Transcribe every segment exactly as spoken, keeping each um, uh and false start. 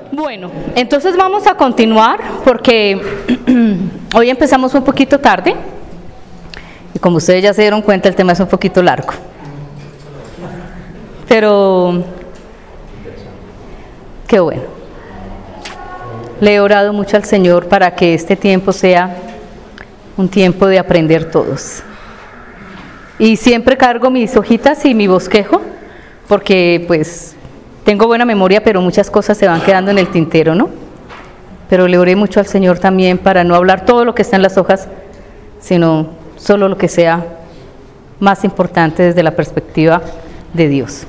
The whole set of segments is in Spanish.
Bueno, entonces vamos a continuar porque hoy empezamos un poquito tarde y como ustedes ya se dieron cuenta el tema es un poquito largo, pero qué bueno. Le he orado mucho al Señor para que este tiempo sea un tiempo de aprender todos. Y siempre cargo mis hojitas y mi bosquejo, porque pues tengo buena memoria, pero muchas cosas se van quedando en el tintero, ¿no? Pero le oré mucho al Señor también para no hablar todo lo que está en las hojas, sino solo lo que sea más importante desde la perspectiva de Dios.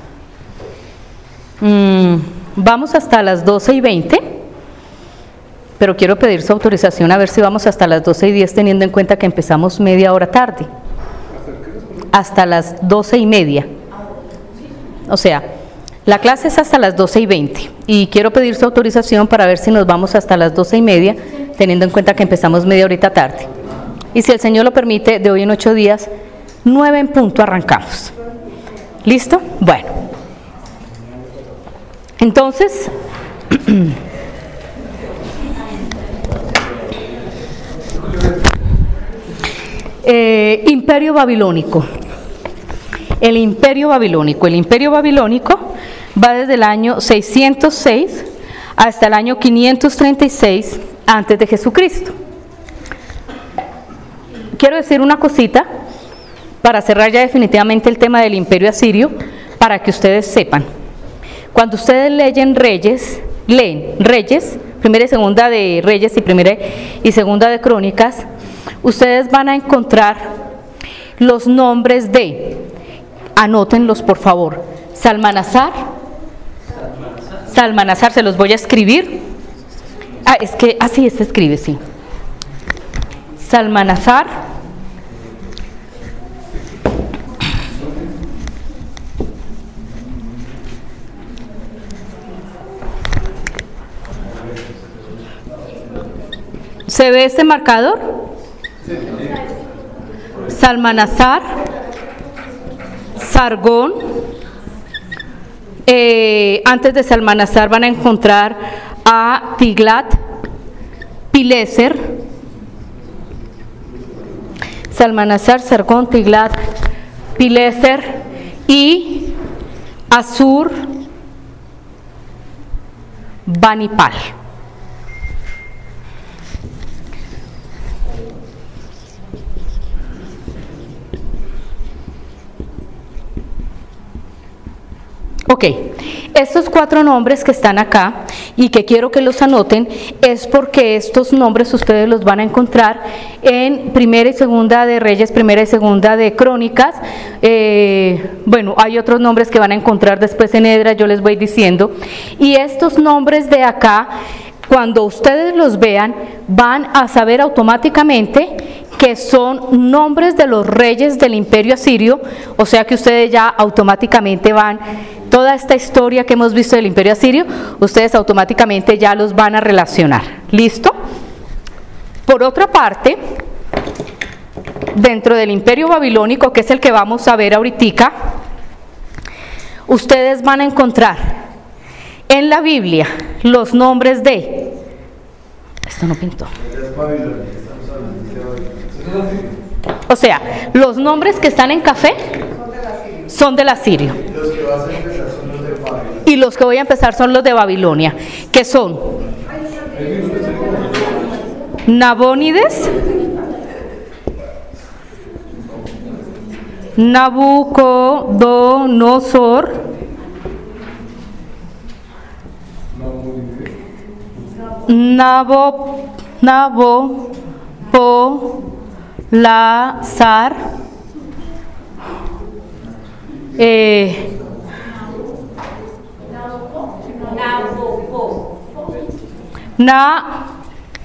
Mm, vamos hasta las doce y veinte, pero quiero pedir su autorización a ver si vamos hasta las doce y diez, teniendo en cuenta que empezamos media hora tarde. Hasta las doce y media. O sea, la clase es hasta las doce y veinte y quiero pedir su autorización para ver si nos vamos hasta las doce y media, teniendo en cuenta que empezamos media horita tarde. Y si el Señor lo permite, de hoy en ocho días, nueve en punto arrancamos. ¿Listo? Bueno. Entonces, eh, Imperio Babilónico. El Imperio Babilónico. El Imperio Babilónico va desde el año seiscientos seis hasta el año quinientos treinta y seis antes de Jesucristo. Quiero decir una cosita para cerrar ya definitivamente el tema del Imperio Asirio, para que ustedes sepan. Cuando ustedes leen Reyes, leen Reyes, primera y segunda de Reyes y primera y segunda de Crónicas, ustedes van a encontrar los nombres de, anótenlos por favor, Salmanasar, Salmanasar, se los voy a escribir. Ah, es que así se escribe, sí. Salmanasar, ¿se ve este marcador? Salmanasar, Sargón. Eh, antes de Salmanasar van a encontrar a Tiglat Pileser. Salmanasar, Sargón, Tiglat Pileser y Asur Banipal. Ok, estos cuatro nombres que están acá y que quiero que los anoten es porque estos nombres ustedes los van a encontrar en primera y segunda de Reyes, primera y segunda de Crónicas. Eh, bueno, hay otros nombres que van a encontrar después en Edras, yo les voy diciendo. Y estos nombres de acá, cuando ustedes los vean, van a saber automáticamente que son nombres de los reyes del Imperio Asirio, o sea que ustedes ya automáticamente van, toda esta historia que hemos visto del Imperio Asirio, ustedes automáticamente ya los van a relacionar. ¿Listo? Por otra parte, dentro del Imperio Babilónico, que es el que vamos a ver ahorita, ustedes van a encontrar en la Biblia los nombres de, esto no pintó, o sea, los nombres que están en café son del asirio. Y los que voy a empezar son los de Babilonia, que son Nabónides, Nabucodonosor, Nabo, Nabo, Po, Lazar, eh, Na,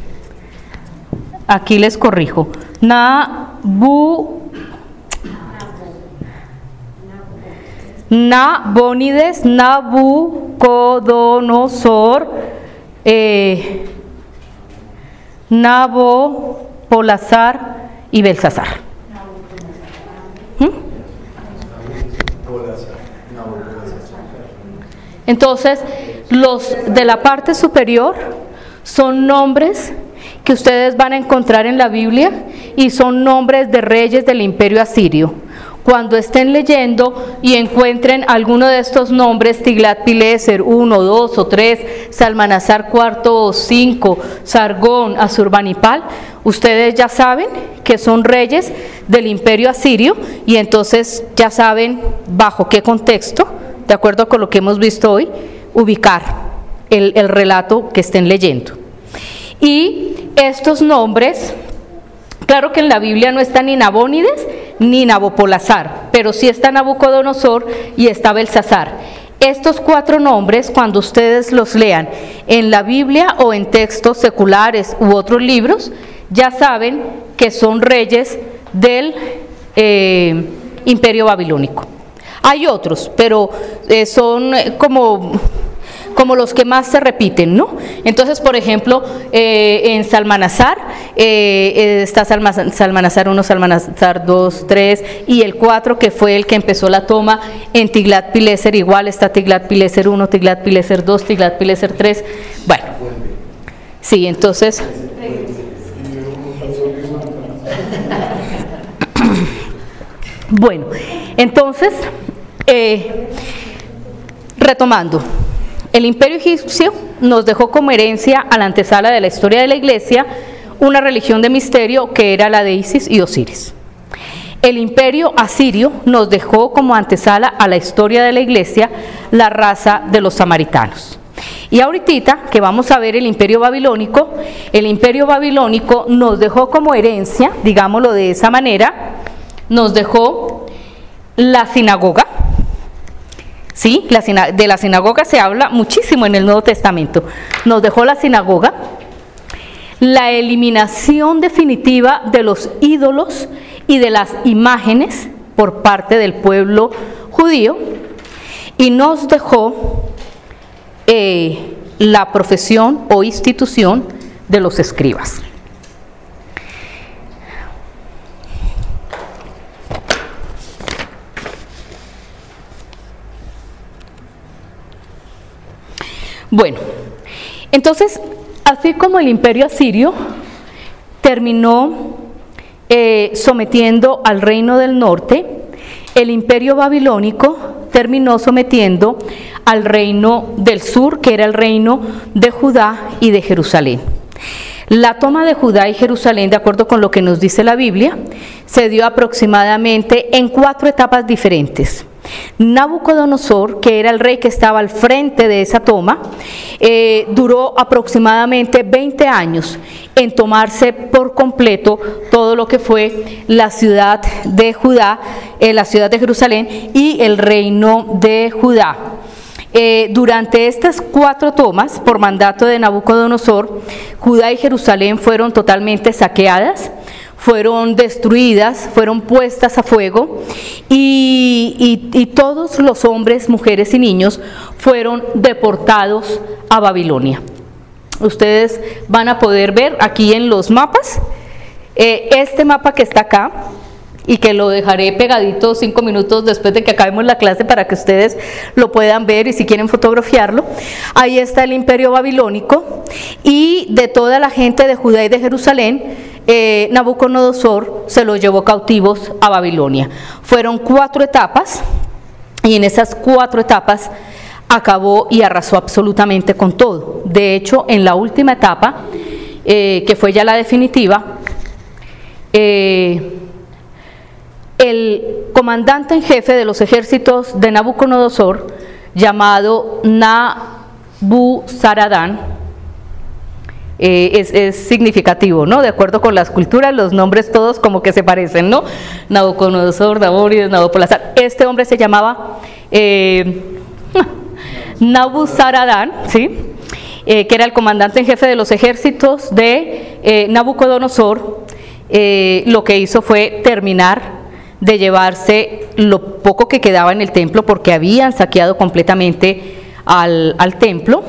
aquí les corrijo, Nabu, Nabónides, Nabucodonosor, eh, Nabo, Polazar y Belsasar. ¿Mm? Entonces, Los de la parte superior son nombres que ustedes van a encontrar en la Biblia y son nombres de reyes del imperio asirio. Cuando estén leyendo y encuentren alguno de estos nombres, Tiglat-Pileser uno, dos o tres, Salmanasar cuarto o cinco, Sargón, Asurbanipal, ustedes ya saben que son reyes del imperio asirio y entonces ya saben bajo qué contexto, de acuerdo con lo que hemos visto hoy, ubicar el, el relato que estén leyendo. Y estos nombres, claro que en la Biblia no está ni Nabónides ni Nabopolassar, pero sí está Nabucodonosor y está Belsasar. Estos cuatro nombres, cuando ustedes los lean en la Biblia o en textos seculares u otros libros, ya saben que son reyes del eh, imperio babilónico. Hay otros, pero eh, son como... como los que más se repiten, ¿no? Entonces, por ejemplo, eh, en Salmanasar, eh, está Salmanasar uno, Salmanasar dos, tres y el cuatro, que fue el que empezó la toma. En Tiglat-Pileser igual está Tiglat-Pileser uno, Tiglat-Pileser dos, Tiglat-Pileser tres. Bueno, sí, entonces... Bueno, entonces, eh, retomando. El imperio egipcio nos dejó como herencia a la antesala de la historia de la iglesia una religión de misterio que era la de Isis y Osiris. El imperio asirio nos dejó como antesala a la historia de la iglesia la raza de los samaritanos. Y ahorita que vamos a ver el imperio babilónico, el imperio babilónico nos dejó como herencia, digámoslo de esa manera, nos dejó la sinagoga. Sí, la, de la sinagoga se habla muchísimo en el Nuevo Testamento. Nos dejó la sinagoga, la eliminación definitiva de los ídolos y de las imágenes por parte del pueblo judío, y nos dejó eh, la profesión o institución de los escribas. Bueno, entonces, así como el imperio asirio terminó eh, sometiendo al reino del norte, el imperio babilónico terminó sometiendo al reino del sur, que era el reino de Judá y de Jerusalén. La toma de Judá y Jerusalén, de acuerdo con lo que nos dice la Biblia, se dio aproximadamente en cuatro etapas diferentes. Nabucodonosor, que era el rey que estaba al frente de esa toma, eh, duró aproximadamente veinte años en tomarse por completo todo lo que fue la ciudad de Judá, eh, la ciudad de Jerusalén y el reino de Judá. Eh, durante estas cuatro tomas, por mandato de Nabucodonosor, Judá y Jerusalén fueron totalmente saqueadas, fueron destruidas, fueron puestas a fuego y, y, y todos los hombres, mujeres y niños fueron deportados a Babilonia. Ustedes van a poder ver aquí en los mapas, eh, este mapa que está acá, y que lo dejaré pegadito cinco minutos después de que acabemos la clase para que ustedes lo puedan ver y si quieren fotografiarlo. Ahí está el imperio babilónico, y de toda la gente de Judá y de Jerusalén, eh, Nabucodonosor se los llevó cautivos a Babilonia. Fueron cuatro etapas, y en esas cuatro etapas acabó y arrasó absolutamente con todo. De hecho, en la última etapa, eh, que fue ya la definitiva, eh, el comandante en jefe de los ejércitos de Nabucodonosor, llamado Nabuzaradán, eh, es, es significativo, ¿no? De acuerdo con las culturas, los nombres todos como que se parecen, ¿no? Nabucodonosor, Nabónides, Nabopolassar. Este hombre se llamaba eh, Nabuzaradán, ¿sí? Eh, que era el comandante en jefe de los ejércitos de eh, Nabucodonosor. Eh, lo que hizo fue terminar de llevarse lo poco que quedaba en el templo, porque habían saqueado completamente al, al templo,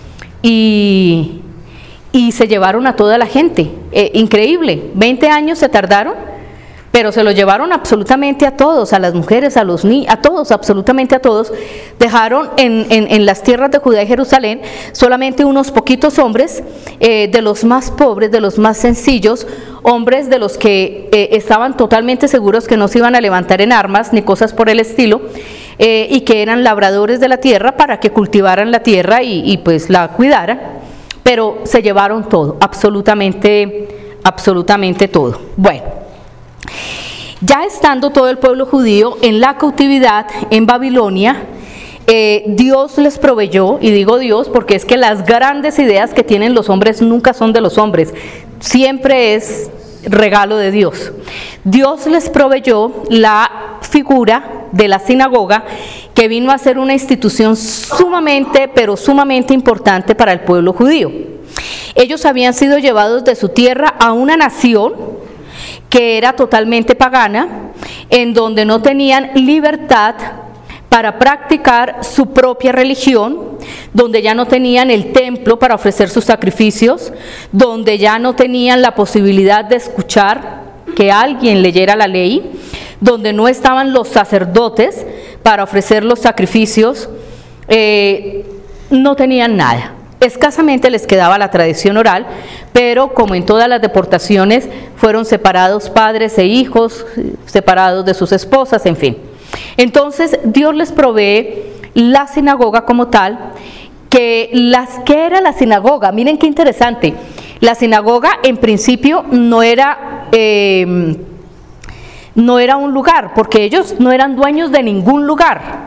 y, y se llevaron a toda la gente. Eh, increíble, veinte años se tardaron pero se lo llevaron absolutamente a todos, a las mujeres, a los niños, a todos, absolutamente a todos. Dejaron en, en, en las tierras de Judá y Jerusalén solamente unos poquitos hombres, eh, de los más pobres, de los más sencillos, hombres de los que eh, estaban totalmente seguros que no se iban a levantar en armas ni cosas por el estilo, eh, y que eran labradores de la tierra para que cultivaran la tierra y, y pues la cuidaran, pero se llevaron todo, absolutamente, absolutamente todo. Bueno, ya estando todo el pueblo judío en la cautividad en Babilonia, eh, Dios les proveyó, y digo Dios porque es que las grandes ideas que tienen los hombres nunca son de los hombres, siempre es regalo de Dios. Dios les proveyó la figura de la sinagoga, que vino a ser una institución sumamente, pero sumamente importante para el pueblo judío. Ellos habían sido llevados de su tierra a una nación que era totalmente pagana, en donde no tenían libertad para practicar su propia religión, donde ya no tenían el templo para ofrecer sus sacrificios, donde ya no tenían la posibilidad de escuchar que alguien leyera la ley, donde no estaban los sacerdotes para ofrecer los sacrificios, eh, no tenían nada. Escasamente les quedaba la tradición oral, pero como en todas las deportaciones, fueron separados padres e hijos, separados de sus esposas, en fin. Entonces Dios les provee la sinagoga como tal, que las que era la sinagoga, miren qué interesante, la sinagoga en principio no era eh, no era un lugar, porque ellos no eran dueños de ningún lugar,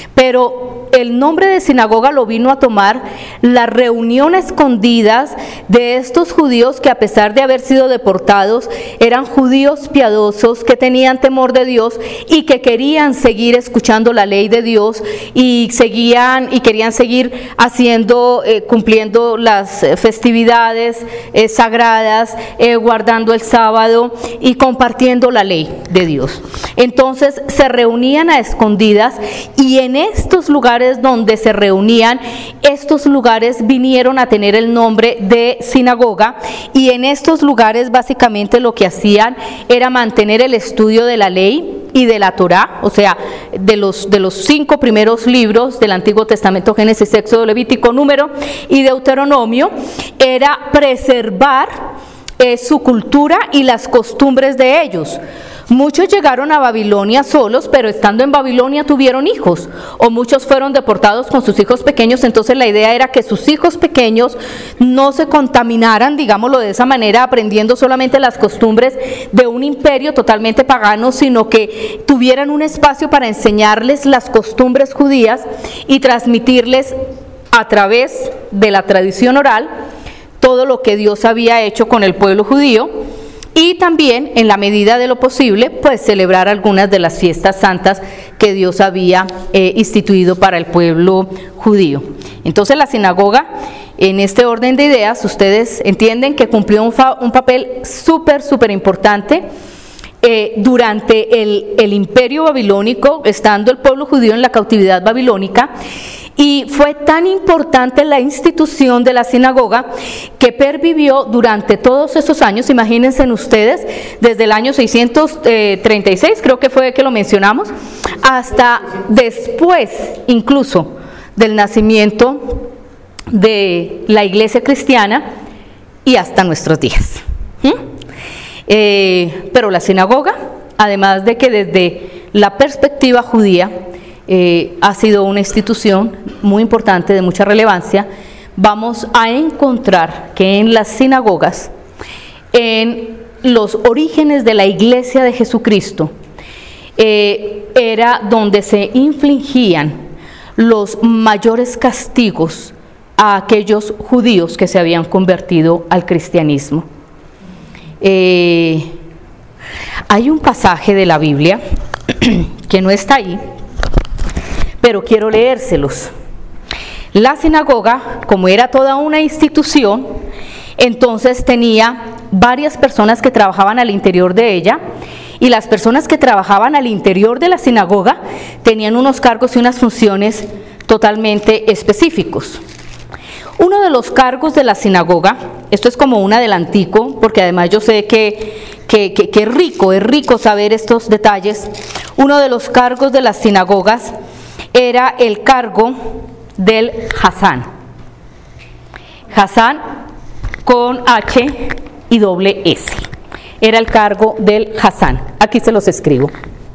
pero el nombre de sinagoga lo vino a tomar las reuniones escondidas de estos judíos que, a pesar de haber sido deportados, eran judíos piadosos, que tenían temor de Dios y que querían seguir escuchando la ley de Dios y seguían y querían seguir haciendo, eh, cumpliendo las festividades eh, sagradas, eh, guardando el sábado y compartiendo la ley de Dios. Entonces se reunían a escondidas, y en estos lugares donde se reunían, estos lugares vinieron a tener el nombre de sinagoga, y en estos lugares básicamente lo que hacían era mantener el estudio de la ley y de la Torá, o sea, de los, de los cinco primeros libros del Antiguo Testamento, Génesis, Éxodo, Levítico, Número y Deuteronomio, era preservar eh, su cultura y las costumbres de ellos. Muchos llegaron a Babilonia solos, pero estando en Babilonia tuvieron hijos, o muchos fueron deportados con sus hijos pequeños. Entonces la idea era que sus hijos pequeños no se contaminaran, digámoslo de esa manera, aprendiendo solamente las costumbres de un imperio totalmente pagano, sino que tuvieran un espacio para enseñarles las costumbres judías y transmitirles a través de la tradición oral todo lo que Dios había hecho con el pueblo judío. Y también, en la medida de lo posible, pues celebrar algunas de las fiestas santas que Dios había eh, instituido para el pueblo judío. Entonces la sinagoga, en este orden de ideas, ustedes entienden que cumplió un, fa un papel súper, súper importante eh, durante el, el imperio babilónico, estando el pueblo judío en la cautividad babilónica. Y fue tan importante la institución de la sinagoga que pervivió durante todos esos años. Imagínense ustedes, desde el año seiscientos treinta y seis, creo que fue que lo mencionamos, hasta después incluso del nacimiento de la iglesia cristiana y hasta nuestros días. ¿Mm? Eh, pero la sinagoga, además de que desde la perspectiva judía, Eh, ha sido una institución muy importante, de mucha relevancia, vamos a encontrar que en las sinagogas, en los orígenes de la iglesia de Jesucristo, eh, era donde se infligían los mayores castigos a aquellos judíos que se habían convertido al cristianismo. Eh, hay un pasaje de la Biblia que no está ahí, pero quiero leérselos. La sinagoga, como era toda una institución, entonces tenía varias personas que trabajaban al interior de ella, y las personas que trabajaban al interior de la sinagoga tenían unos cargos y unas funciones totalmente específicos. Uno de los cargos de la sinagoga, esto es como un adelantico, porque además yo sé que, que, que, que es rico, es rico saber estos detalles. Uno de los cargos de las sinagogas era el cargo del Hasán. Hasán con H y doble S. Era el cargo del Hasán. Aquí se los escribo.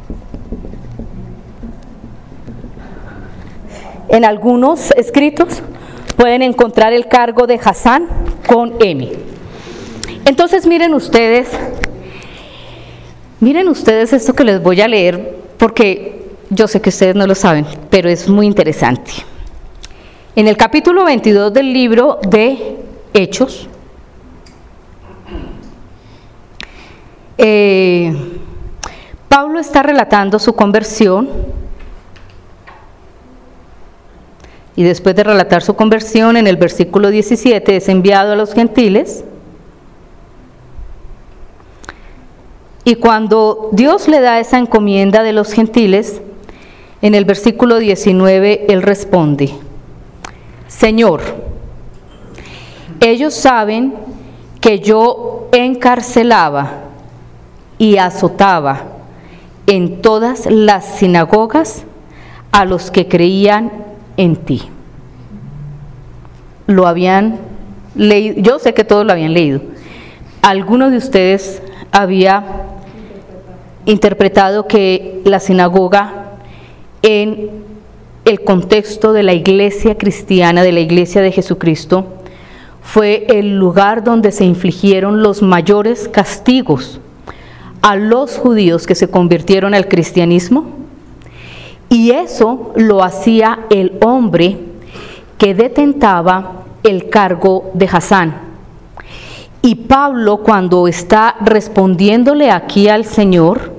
En algunos escritos pueden encontrar el cargo de Hasán con M. Entonces miren ustedes, miren ustedes esto que les voy a leer, porque yo sé que ustedes no lo saben, pero es muy interesante. En el capítulo veintidós del libro de Hechos, eh, Pablo está relatando su conversión. Y después de relatar su conversión, en el versículo diecisiete, es enviado a los gentiles. Y cuando Dios le da esa encomienda de los gentiles, en el versículo diecinueve, él responde: Señor, ellos saben que yo encarcelaba y azotaba en todas las sinagogas a los que creían en ti. Lo habían leído, yo sé que todos lo habían leído. ¿Alguno de ustedes había interpretado que la sinagoga, en el contexto de la iglesia cristiana, de la iglesia de Jesucristo, fue el lugar donde se infligieron los mayores castigos a los judíos que se convirtieron al cristianismo? Y eso lo hacía el hombre que detentaba el cargo de Hasán. Y Pablo, cuando está respondiéndole aquí al Señor,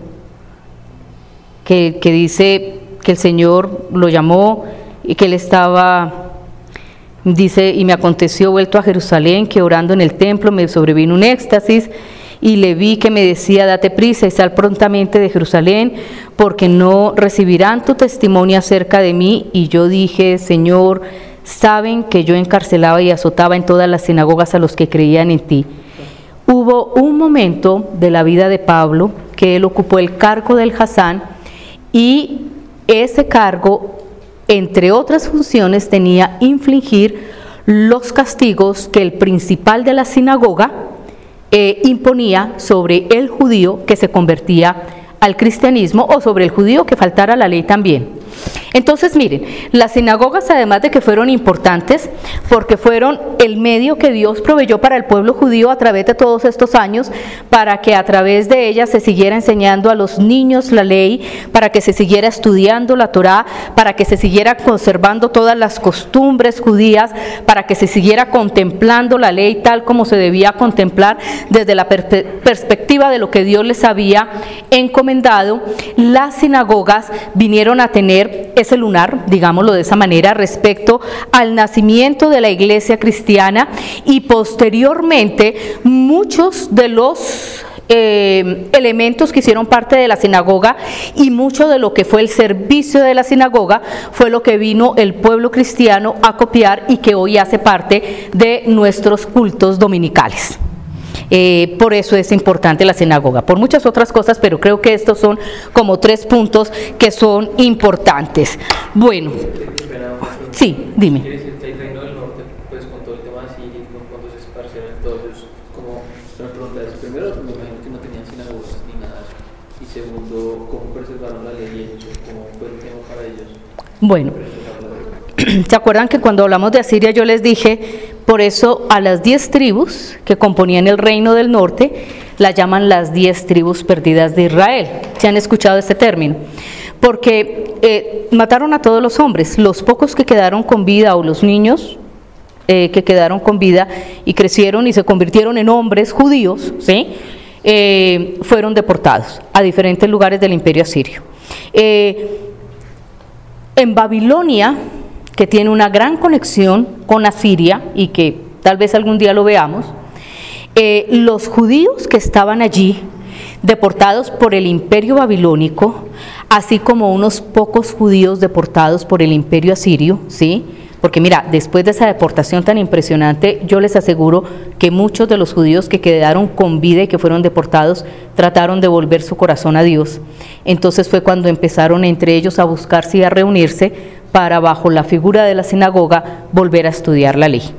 que, que dice que el Señor lo llamó y que él estaba, dice, y me aconteció vuelto a Jerusalén, que orando en el templo me sobrevino un éxtasis, y le vi que me decía: date prisa y sal prontamente de Jerusalén, porque no recibirán tu testimonio acerca de mí. Y yo dije: Señor, saben que yo encarcelaba y azotaba en todas las sinagogas a los que creían en ti. Hubo un momento de la vida de Pablo que él ocupó el cargo del Hasán, y ese cargo, entre otras funciones, tenía infligir los castigos que el principal de la sinagoga Eh, imponía sobre el judío que se convertía al cristianismo, o sobre el judío que faltara a la ley también. Entonces miren, las sinagogas, además de que fueron importantes, porque fueron el medio que Dios proveyó para el pueblo judío a través de todos estos años, para que a través de ellas se siguiera enseñando a los niños la ley, para que se siguiera estudiando la Torá, para que se siguiera conservando todas las costumbres judías, para que se siguiera contemplando la ley tal como se debía contemplar desde la per- perspectiva de lo que Dios les había encomendado. Las sinagogas vinieron a tener ese lunar, digámoslo de esa manera, respecto al nacimiento de la iglesia cristiana, y posteriormente muchos de los eh, elementos que hicieron parte de la sinagoga y mucho de lo que fue el servicio de la sinagoga fue lo que vino el pueblo cristiano a copiar y que hoy hace parte de nuestros cultos dominicales. Eh, por eso es importante la sinagoga, por muchas otras cosas, pero creo que estos son como tres puntos que son importantes. Bueno, sí, dime. Quiere decir que el reino del norte, pues con todo el tema de Siria, cuando se esparcieron todos, como se me pregunta es, primero, me imagino que no tenían sinagogas ni nada, y segundo, ¿cómo preservaron la ley y ellos? ¿Cómo fue el tema para ellos? Bueno, ¿se acuerdan que cuando hablamos de Asiria yo les dije, por eso a las diez tribus que componían el reino del norte, las llaman las diez tribus perdidas de Israel? ¿Se han escuchado este término? Porque eh, mataron a todos los hombres, los pocos que quedaron con vida, o los niños eh, que quedaron con vida y crecieron y se convirtieron en hombres judíos, ¿sí? Eh, fueron deportados a diferentes lugares del imperio asirio. Eh, en Babilonia, que tiene una gran conexión con Asiria y que tal vez algún día lo veamos, eh, los judíos que estaban allí, deportados por el imperio babilónico, así como unos pocos judíos deportados por el imperio asirio, ¿sí? Porque mira, después de esa deportación tan impresionante, yo les aseguro que muchos de los judíos que quedaron con vida y que fueron deportados, trataron de volver su corazón a Dios. Entonces fue cuando empezaron entre ellos a buscarse y a reunirse para, bajo la figura de la sinagoga, volver a estudiar la ley.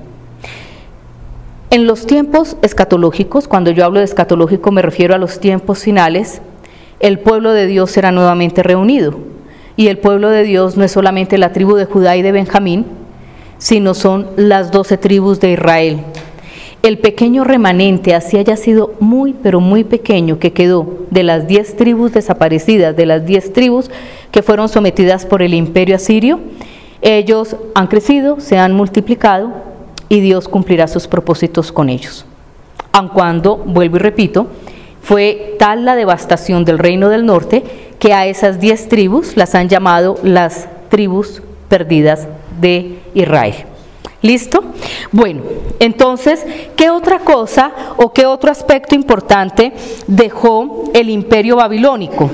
En los tiempos escatológicos, cuando yo hablo de escatológico me refiero a los tiempos finales, el pueblo de Dios será nuevamente reunido. Y el pueblo de Dios no es solamente la tribu de Judá y de Benjamín, sino son las doce tribus de Israel. El pequeño remanente, así haya sido muy, pero muy pequeño, que quedó de las diez tribus desaparecidas, de las diez tribus que fueron sometidas por el imperio asirio, ellos han crecido, se han multiplicado y Dios cumplirá sus propósitos con ellos. Aun cuando, vuelvo y repito, fue tal la devastación del reino del norte que a esas diez tribus las han llamado las tribus perdidas de Israel. ¿Listo? Bueno, entonces, ¿qué otra cosa o qué otro aspecto importante dejó el imperio babilónico?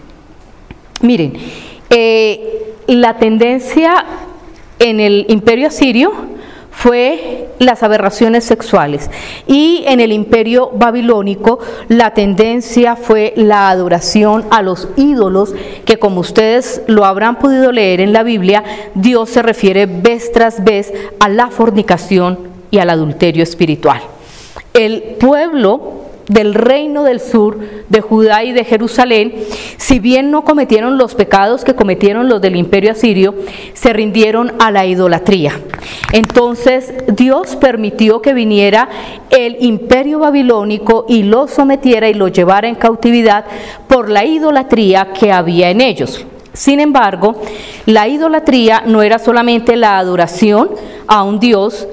Miren, eh, la tendencia en el imperio asirio fue las aberraciones sexuales, y en el imperio babilónico la tendencia fue la adoración a los ídolos, que como ustedes lo habrán podido leer en la Biblia, Dios se refiere vez tras vez a la fornicación y al adulterio espiritual. El pueblo del reino del sur, de Judá y de Jerusalén, si bien no cometieron los pecados que cometieron los del imperio asirio, se rindieron a la idolatría. Entonces Dios permitió que viniera el imperio babilónico y los sometiera y los llevara en cautividad por la idolatría que había en ellos. Sin embargo, la idolatría no era solamente la adoración a un Dios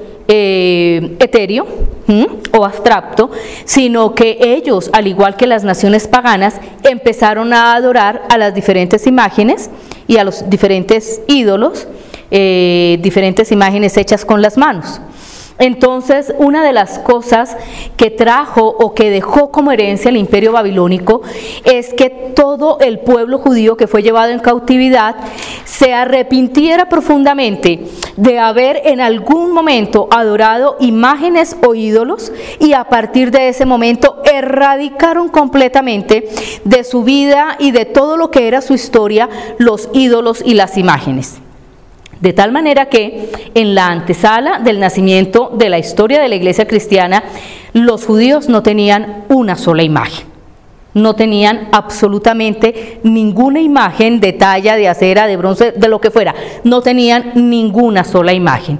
eh, etéreo, ¿Mm? o abstracto, sino que ellos, al igual que las naciones paganas, empezaron a adorar a las diferentes imágenes y a los diferentes ídolos, eh, diferentes imágenes hechas con las manos. Entonces, una de las cosas que trajo o que dejó como herencia el imperio babilónico es que todo el pueblo judío que fue llevado en cautividad se arrepintiera profundamente de haber en algún momento adorado imágenes o ídolos, y a partir de ese momento erradicaron completamente de su vida y de todo lo que era su historia los ídolos y las imágenes. De tal manera que en la antesala del nacimiento de la historia de la iglesia cristiana, los judíos no tenían una sola imagen. No tenían absolutamente ninguna imagen de talla, de acera, de bronce, de lo que fuera. No tenían ninguna sola imagen.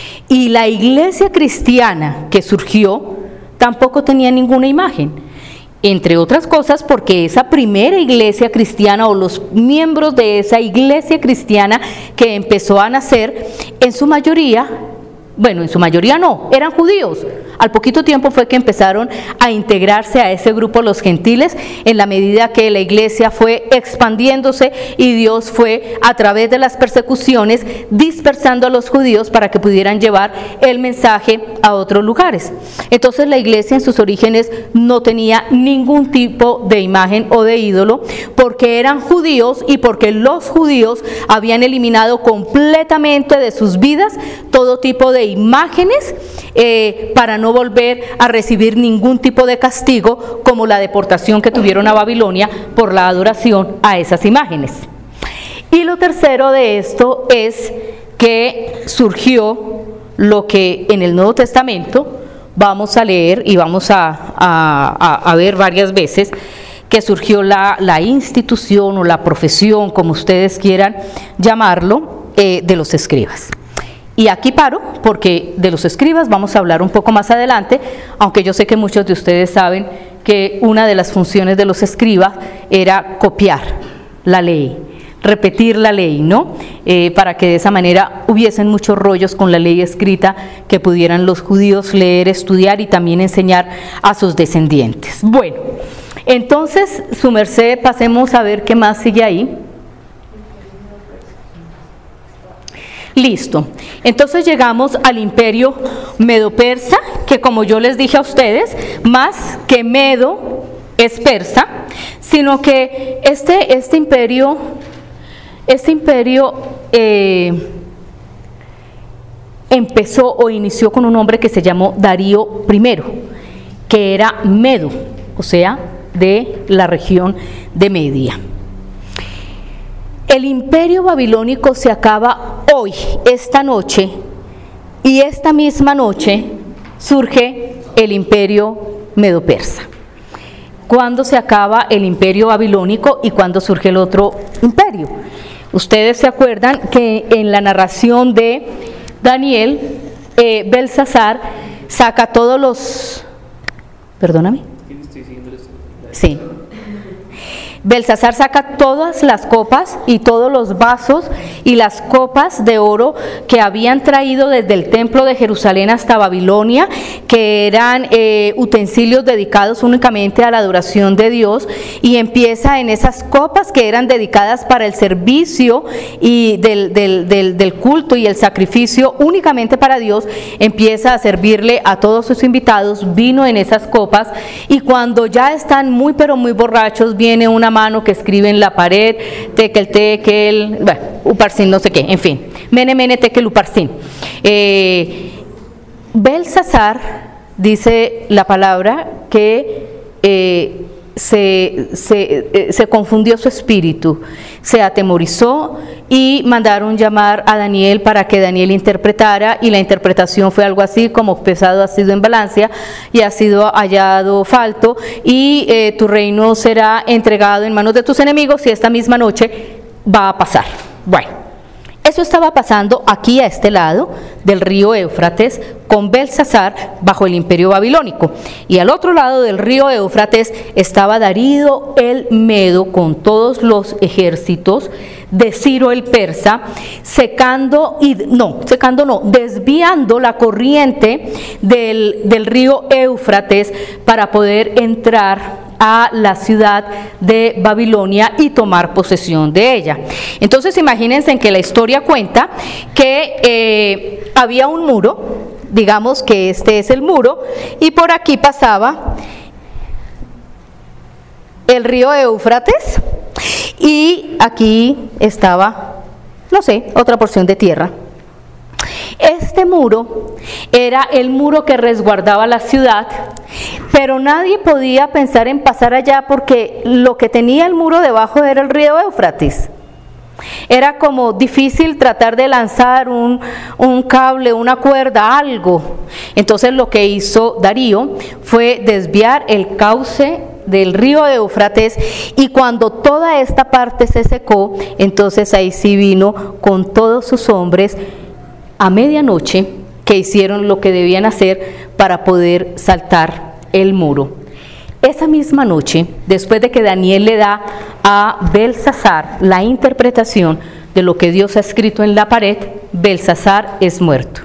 Y la iglesia cristiana que surgió tampoco tenía ninguna imagen. Entre otras cosas porque esa primera iglesia cristiana o los miembros de esa iglesia cristiana que empezó a nacer, en su mayoría, bueno, en su mayoría no, eran judíos. Al poquito tiempo fue que empezaron a integrarse a ese grupo los gentiles, en la medida que la iglesia fue expandiéndose y Dios fue, a través de las persecuciones, dispersando a los judíos para que pudieran llevar el mensaje a otros lugares. Entonces la iglesia en sus orígenes no tenía ningún tipo de imagen o de ídolo, porque eran judíos y porque los judíos habían eliminado completamente de sus vidas todo tipo de imágenes eh, para no volver a recibir ningún tipo de castigo, como la deportación que tuvieron a Babilonia por la adoración a esas imágenes. Y lo tercero de esto es que surgió lo que en el Nuevo Testamento vamos a leer y vamos a, a, a ver varias veces, que surgió la, la institución o la profesión, como ustedes quieran llamarlo, eh, de los escribas. Y aquí paro, porque de los escribas vamos a hablar un poco más adelante, aunque yo sé que muchos de ustedes saben que una de las funciones de los escribas era copiar la ley, repetir la ley, ¿no? Eh, para que de esa manera hubiesen muchos rollos con la ley escrita que pudieran los judíos leer, estudiar y también enseñar a sus descendientes. Bueno, entonces, su merced, pasemos a ver qué más sigue ahí. Listo, entonces llegamos al imperio medo-persa, que como yo les dije a ustedes, más que medo es persa, sino que este, este imperio, este imperio eh, empezó o inició con un hombre que se llamó Darío primero, que era medo, o sea, de la región de Media. El imperio babilónico se acaba hoy, esta noche, y esta misma noche surge el imperio medo-persa. ¿Cuándo se acaba el imperio babilónico y cuándo surge el otro imperio? Ustedes se acuerdan que en la narración de Daniel, eh, Belsasar saca todos los... Perdóname. Sí. Belsasar saca todas las copas y todos los vasos y las copas de oro que habían traído desde el templo de Jerusalén hasta Babilonia, que eran eh, utensilios dedicados únicamente a la adoración de Dios, y empieza en esas copas que eran dedicadas para el servicio y del, del, del, del culto y el sacrificio únicamente para Dios, empieza a servirle a todos sus invitados vino en esas copas, y cuando ya están muy pero muy borrachos, viene una mano que escribe en la pared, tekel, tekel, bueno, uparsin, no sé qué, en fin, mene, mene, tekel, uparsin. Eh, Belsasar, dice la palabra, que eh, se, se, eh, se confundió su espíritu, se atemorizó y mandaron llamar a Daniel para que Daniel interpretara, y la interpretación fue algo así como: pesado ha sido en balanza y ha sido hallado falto, y eh, tu reino será entregado en manos de tus enemigos, y esta misma noche va a pasar. Bueno, eso estaba pasando aquí a este lado del río Éufrates con Belsasar bajo el imperio babilónico, y al otro lado del río Éufrates estaba Darío el Medo con todos los ejércitos de Ciro el persa, secando y no, secando no, desviando la corriente del, del río Éufrates para poder entrar a la ciudad de Babilonia y tomar posesión de ella. Entonces imagínense en que la historia cuenta que eh, había un muro, digamos que este es el muro, y por aquí pasaba el río Éufrates, y aquí estaba, no sé, otra porción de tierra. Este muro era el muro que resguardaba la ciudad, pero nadie podía pensar en pasar allá porque lo que tenía el muro debajo era el río Éufrates. Era como difícil tratar de lanzar un, un cable, una cuerda, algo. Entonces lo que hizo Darío fue desviar el cauce del río Éufrates, y cuando toda esta parte se secó, entonces ahí sí vino con todos sus hombres a medianoche, que hicieron lo que debían hacer para poder saltar el muro. Esa misma noche, después de que Daniel le da a Belsasar la interpretación de lo que Dios ha escrito en la pared, Belsasar es muerto.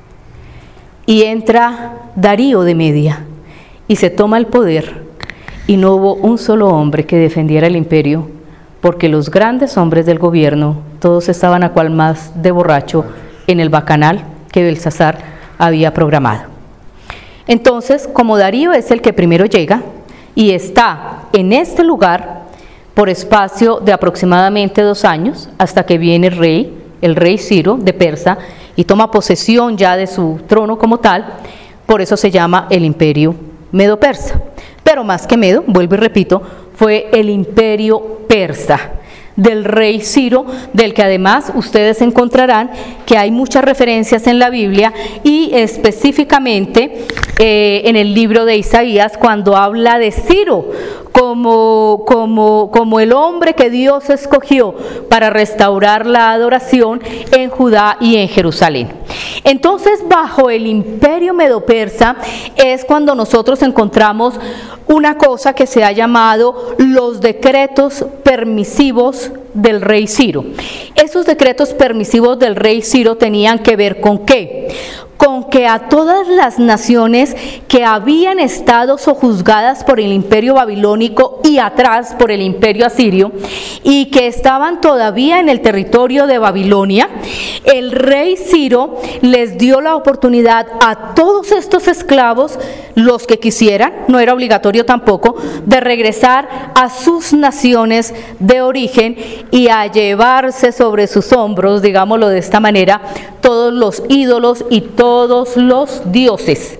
Y entra Darío de Media y se toma el poder, y no hubo un solo hombre que defendiera el imperio, porque los grandes hombres del gobierno, todos estaban a cual más de borracho en el bacanal que Belsasar había programado. Entonces, como Darío es el que primero llega y está en este lugar por espacio de aproximadamente dos años, hasta que viene el rey, el rey Ciro de Persa, y toma posesión ya de su trono como tal, por eso se llama el imperio medo-persa. Pero más que medo, vuelvo y repito, fue el imperio persa del rey Ciro, del que además ustedes encontrarán que hay muchas referencias en la Biblia, y específicamente eh, en el libro de Isaías, cuando habla de Ciro como, como, como el hombre que Dios escogió para restaurar la adoración en Judá y en Jerusalén. Entonces, bajo el imperio medo-persa es cuando nosotros encontramos una cosa que se ha llamado los decretos permisivos del rey Ciro. Esos decretos permisivos del rey Ciro tenían que ver con ¿qué? con que a todas las naciones que habían estado sojuzgadas por el imperio babilónico y atrás por el imperio asirio, y que estaban todavía en el territorio de Babilonia, el rey Ciro les dio la oportunidad a todos estos esclavos, los que quisieran, no era obligatorio tampoco, de regresar a sus naciones de origen y a llevarse sobre sus hombros, digámoslo de esta manera, todos los ídolos y todos los dioses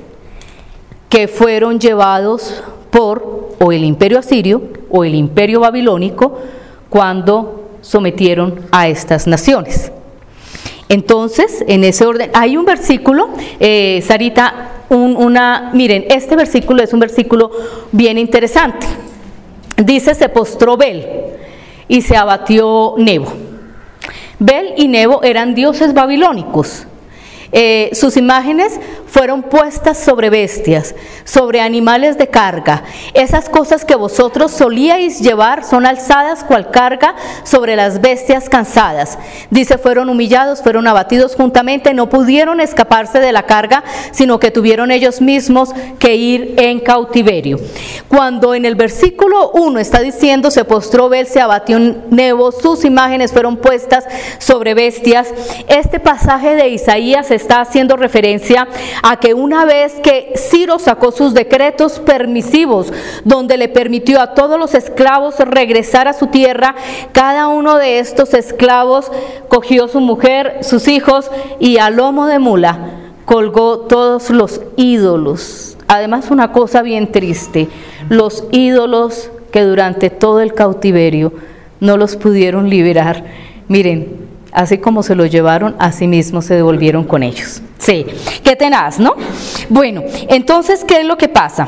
que fueron llevados por o el imperio asirio o el imperio babilónico cuando sometieron a estas naciones. Entonces, en ese orden, hay un versículo, eh, Sarita, un, una, miren, este versículo es un versículo bien interesante. Dice, se postró Bel y se abatió Nebo. Bel y Nebo eran dioses babilónicos. Eh, sus imágenes fueron puestas sobre bestias, sobre animales de carga. Esas cosas que vosotros solíais llevar son alzadas cual carga sobre las bestias cansadas. Dice, fueron humillados, fueron abatidos juntamente, no pudieron escaparse de la carga, sino que tuvieron ellos mismos que ir en cautiverio. Cuando en el versículo uno está diciendo, se postró Bel, se abatió Nebo, sus imágenes fueron puestas sobre bestias, este pasaje de Isaías está haciendo referencia a que una vez que Ciro sacó sus decretos permisivos, donde le permitió a todos los esclavos regresar a su tierra, cada uno de estos esclavos cogió su mujer, sus hijos, y a lomo de mula colgó todos los ídolos. Además, una cosa bien triste, los ídolos que durante todo el cautiverio no los pudieron liberar. Miren, así como se los llevaron, así mismo se devolvieron con ellos. Sí, qué tenaz, ¿no? Bueno, entonces, ¿qué es lo que pasa?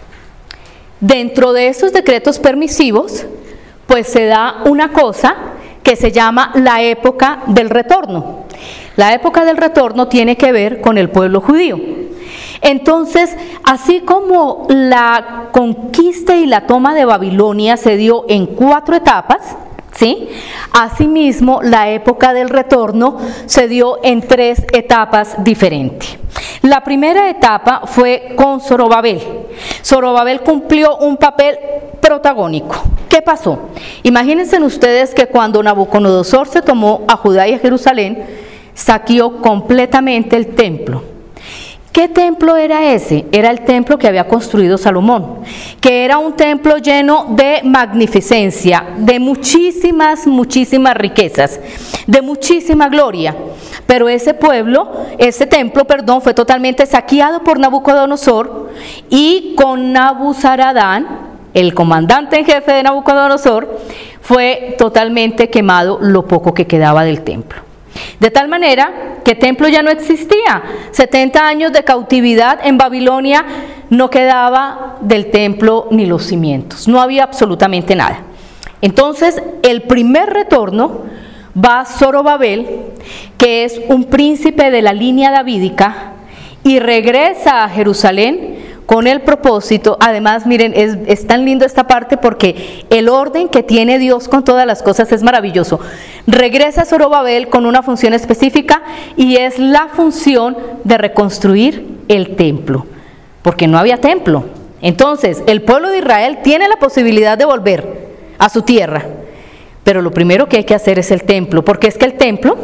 Dentro de esos decretos permisivos, pues se da una cosa que se llama la época del retorno. La época del retorno tiene que ver con el pueblo judío. Entonces, así como la conquista y la toma de Babilonia se dio en cuatro etapas, ¿sí? Asimismo, la época del retorno se dio en tres etapas diferentes. La primera etapa fue con Zorobabel. Zorobabel cumplió un papel protagónico. ¿Qué pasó? Imagínense ustedes que cuando Nabucodonosor se tomó a Judá y a Jerusalén, saqueó completamente el templo. ¿Qué templo era ese? Era el templo que había construido Salomón, que era un templo lleno de magnificencia, de muchísimas, muchísimas riquezas, de muchísima gloria. Pero ese pueblo, ese templo, perdón, fue totalmente saqueado por Nabucodonosor, y con Nabuzaradán, el comandante en jefe de Nabucodonosor, fue totalmente quemado lo poco que quedaba del templo. De tal manera que el templo ya no existía. setenta años de cautividad en Babilonia, no quedaba del templo ni los cimientos, no había absolutamente nada. Entonces, el primer retorno va a Zorobabel, que es un príncipe de la línea davídica, y regresa a Jerusalén con el propósito. Además, miren, es, es tan lindo esta parte porque el orden que tiene Dios con todas las cosas es maravilloso. Regresa a Zorobabel con una función específica, y es la función de reconstruir el templo, porque no había templo. Entonces, el pueblo de Israel tiene la posibilidad de volver a su tierra, pero lo primero que hay que hacer es el templo, porque es que el templo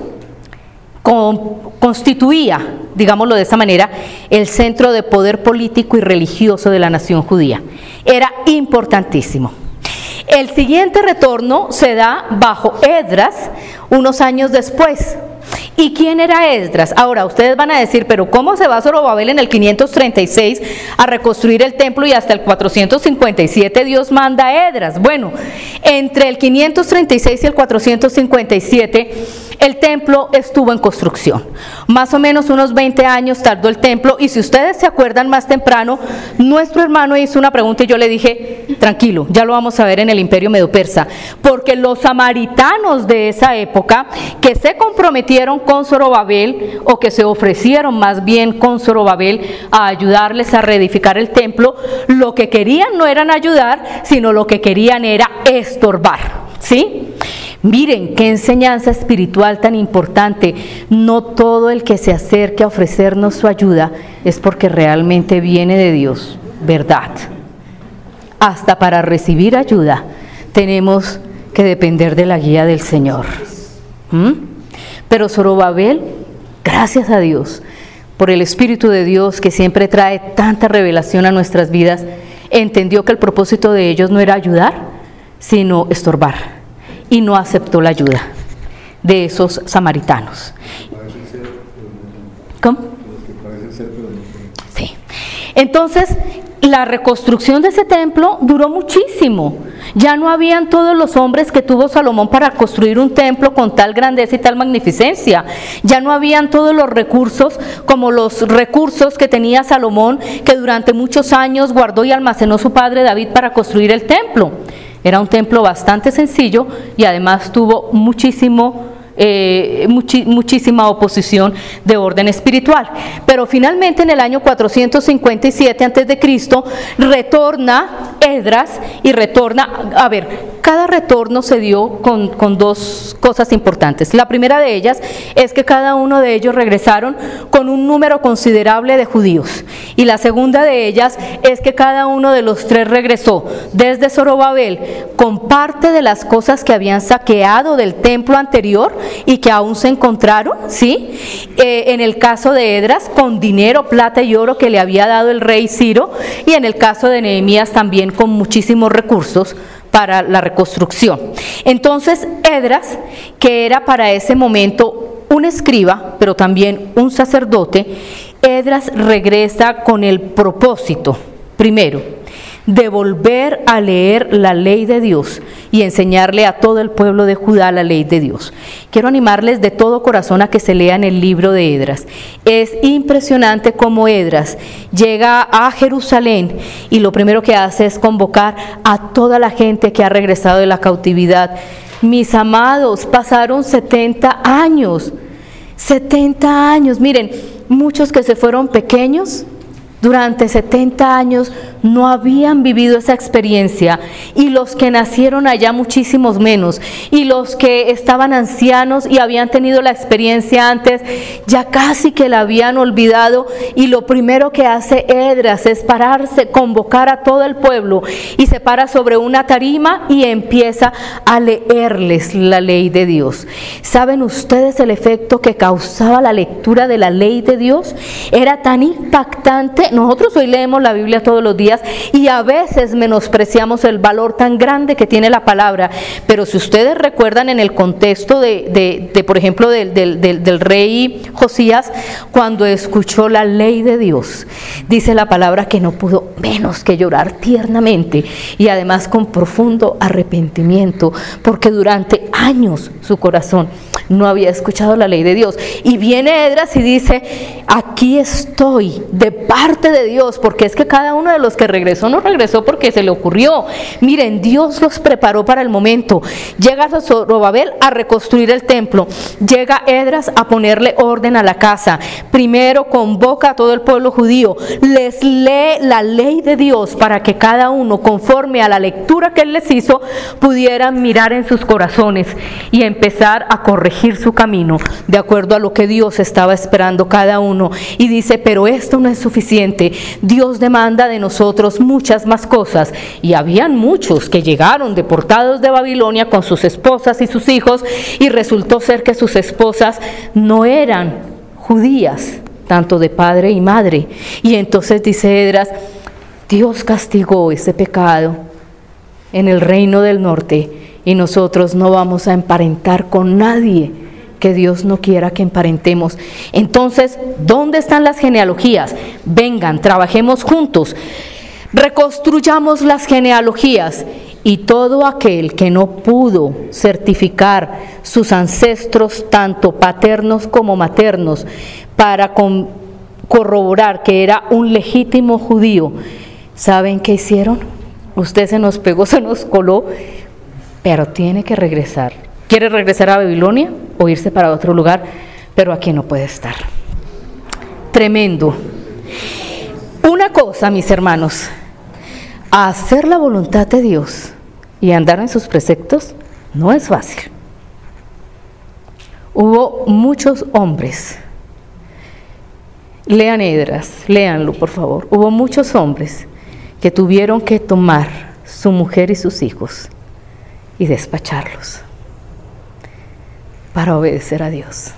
constituía, digámoslo de esta manera, el centro de poder político y religioso de la nación judía. Era importantísimo. El siguiente retorno se da bajo Esdras, unos años después. ¿Y quién era Esdras? Ahora, ustedes van a decir, pero ¿cómo se va Zorobabel en el quinientos treinta y seis a reconstruir el templo y hasta el cuatrocientos cincuenta y siete Dios manda a Esdras? Bueno, entre el quinientos treinta y seis y el cuatrocientos cincuenta y siete el templo estuvo en construcción. Más o menos unos veinte años tardó el templo, y si ustedes se acuerdan, más temprano, nuestro hermano hizo una pregunta y yo le dije, tranquilo, ya lo vamos a ver en el imperio medo-persa, porque los samaritanos de esa época que se comprometieron con Zorobabel, o que se ofrecieron más bien con Zorobabel a ayudarles a reedificar el templo, lo que querían no eran ayudar, sino lo que querían era estorbar, ¿sí? Miren qué enseñanza espiritual tan importante. No todo el que se acerque a ofrecernos su ayuda es porque realmente viene de Dios, ¿verdad? Hasta para recibir ayuda tenemos que depender de la guía del Señor. ¿Mm? Pero Zorobabel, gracias a Dios por el Espíritu de Dios que siempre trae tanta revelación a nuestras vidas, entendió que el propósito de ellos no era ayudar, sino estorbar. Y no aceptó la ayuda de esos samaritanos. ¿Cómo? Sí. Entonces, la reconstrucción de ese templo duró muchísimo. Ya no habían todos los hombres que tuvo Salomón para construir un templo con tal grandeza y tal magnificencia. Ya no habían todos los recursos como los recursos que tenía Salomón, que durante muchos años guardó y almacenó su padre David para construir el templo. Era un templo bastante sencillo y además tuvo muchísimo, eh, muchi, muchísima oposición de orden espiritual. Pero finalmente en el año cuatrocientos cincuenta y siete antes de Cristo retorna Esdras y retorna, a ver, cada retorno se dio con, con dos cosas importantes. La primera de ellas es que cada uno de ellos regresaron con un número considerable de judíos. Y la segunda de ellas es que cada uno de los tres regresó desde Zorobabel con parte de las cosas que habían saqueado del templo anterior y que aún se encontraron, ¿sí? Eh, en el caso de Esdras, con dinero, plata y oro que le había dado el rey Ciro, y en el caso de Nehemías también con muchísimos recursos para la reconstrucción. Entonces Esdras, que era para ese momento un escriba, pero también un sacerdote, Esdras regresa con el propósito, primero, de volver a leer la ley de Dios y enseñarle a todo el pueblo de Judá la ley de Dios. Quiero animarles de todo corazón a que se lean el libro de Esdras. Es impresionante cómo Esdras llega a Jerusalén y lo primero que hace es convocar a toda la gente que ha regresado de la cautividad. Mis amados, pasaron setenta años, setenta años, miren, muchos que se fueron pequeños, durante setenta años no habían vivido esa experiencia, y los que nacieron allá muchísimos menos, y los que estaban ancianos y habían tenido la experiencia antes ya casi que la habían olvidado. Y lo primero que hace Esdras es pararse, convocar a todo el pueblo, y se para sobre una tarima y empieza a leerles la ley de Dios. ¿Saben ustedes el efecto que causaba la lectura de la ley de Dios? Era tan impactante. Nosotros hoy leemos la Biblia todos los días y a veces menospreciamos el valor tan grande que tiene la palabra, pero si ustedes recuerdan en el contexto de, de, de por ejemplo, del, del, del, del rey Josías, cuando escuchó la ley de Dios, dice la palabra que no pudo menos que llorar tiernamente y además con profundo arrepentimiento, porque durante años su corazón no había escuchado la ley de Dios. Y viene Esdras y dice: aquí estoy de parte de Dios, porque es que cada uno de los que regresó no regresó porque se le ocurrió. Miren, Dios los preparó para el momento. Llega Zorobabel a reconstruir el templo, llega Esdras a ponerle orden a la casa. Primero convoca a todo el pueblo judío, les lee la ley de Dios para que cada uno, conforme a la lectura que él les hizo, pudieran mirar en sus corazones y empezar a corregir su camino de acuerdo a lo que Dios estaba esperando cada uno. Y dice: pero esto no es suficiente, Dios demanda de nosotros muchas más cosas. Y habían muchos que llegaron deportados de Babilonia con sus esposas y sus hijos, y resultó ser que sus esposas no eran judías, tanto de padre y madre. Y entonces dice Esdras: Dios castigó ese pecado en el reino del norte, y nosotros no vamos a emparentar con nadie que Dios no quiera que emparentemos. Entonces, ¿dónde están las genealogías? Vengan, trabajemos juntos, reconstruyamos las genealogías. Y todo aquel que no pudo certificar sus ancestros, tanto paternos como maternos, para con, corroborar que era un legítimo judío, ¿saben qué hicieron? Usted se nos pegó, se nos coló, pero tiene que regresar. ¿Quiere regresar a Babilonia o irse para otro lugar? Pero aquí no puede estar. Tremendo. Una cosa, mis hermanos, hacer la voluntad de Dios y andar en sus preceptos no es fácil. Hubo muchos hombres, lean Esdras, léanlo por favor, hubo muchos hombres que tuvieron que tomar su mujer y sus hijos y despacharlos para obedecer a Dios.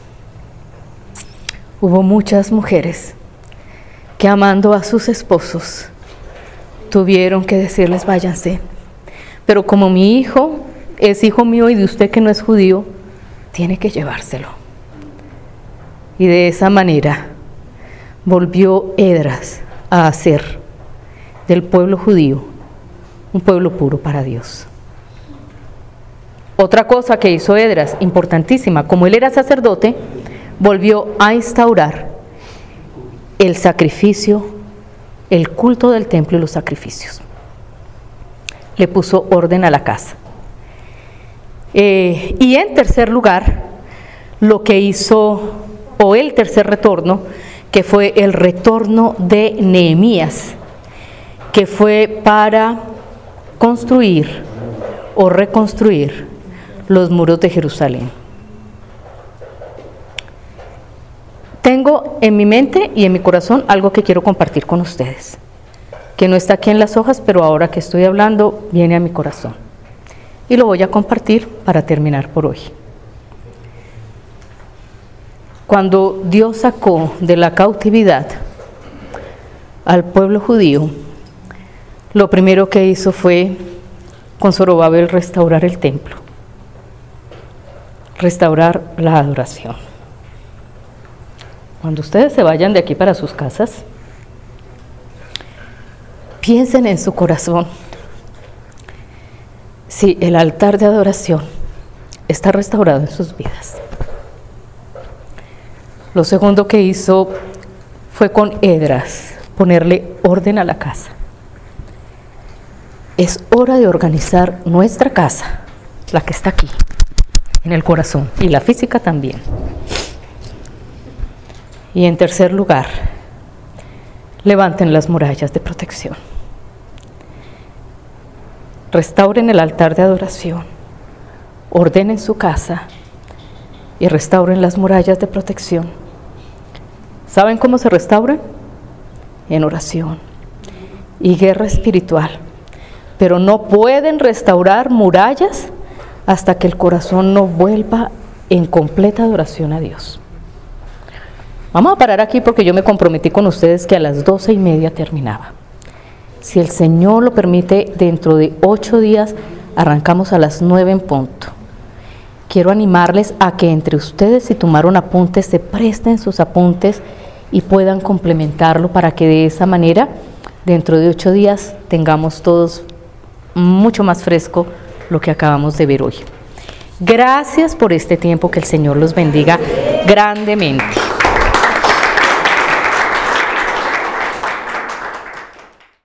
Hubo muchas mujeres que amando a sus esposos tuvieron que decirles váyanse, pero como mi hijo es hijo mío y de usted que no es judío, tiene que llevárselo. Y de esa manera volvió Esdras a hacer del pueblo judío un pueblo puro para Dios. Otra cosa que hizo Esdras, importantísima, como él era sacerdote, volvió a instaurar el sacrificio, el culto del templo y los sacrificios. Le puso orden a la casa. Eh, y en tercer lugar, lo que hizo, o el tercer retorno, que fue el retorno de Nehemías, que fue para construir o reconstruir los muros de Jerusalén. Tengo en mi mente y en mi corazón algo que quiero compartir con ustedes, que no está aquí en las hojas, pero ahora que estoy hablando viene a mi corazón. Y lo voy a compartir para terminar por hoy. Cuando Dios sacó de la cautividad al pueblo judío, lo primero que hizo fue con Zorobabel restaurar el templo, restaurar la adoración. Cuando ustedes se vayan de aquí para sus casas, piensen en su corazón si el altar de adoración está restaurado en sus vidas. Lo segundo que hizo fue con Esdras ponerle orden a la casa. Es hora de organizar nuestra casa, la que está aquí, en el corazón, y la física también. Y en tercer lugar, levanten las murallas de protección. Restauren el altar de adoración, ordenen su casa y restauren las murallas de protección. ¿Saben cómo se restauran? En oración y guerra espiritual. Pero no pueden restaurar murallas hasta que el corazón no vuelva en completa adoración a Dios. Vamos a parar aquí porque yo me comprometí con ustedes que a las doce y media terminaba. Si el Señor lo permite, dentro de ocho días arrancamos a las nueve en punto. Quiero animarles a que entre ustedes, si tomaron apuntes, se presten sus apuntes y puedan complementarlo para que de esa manera, dentro de ocho días, tengamos todos mucho más fresco lo que acabamos de ver hoy. Gracias por este tiempo, que el Señor los bendiga grandemente.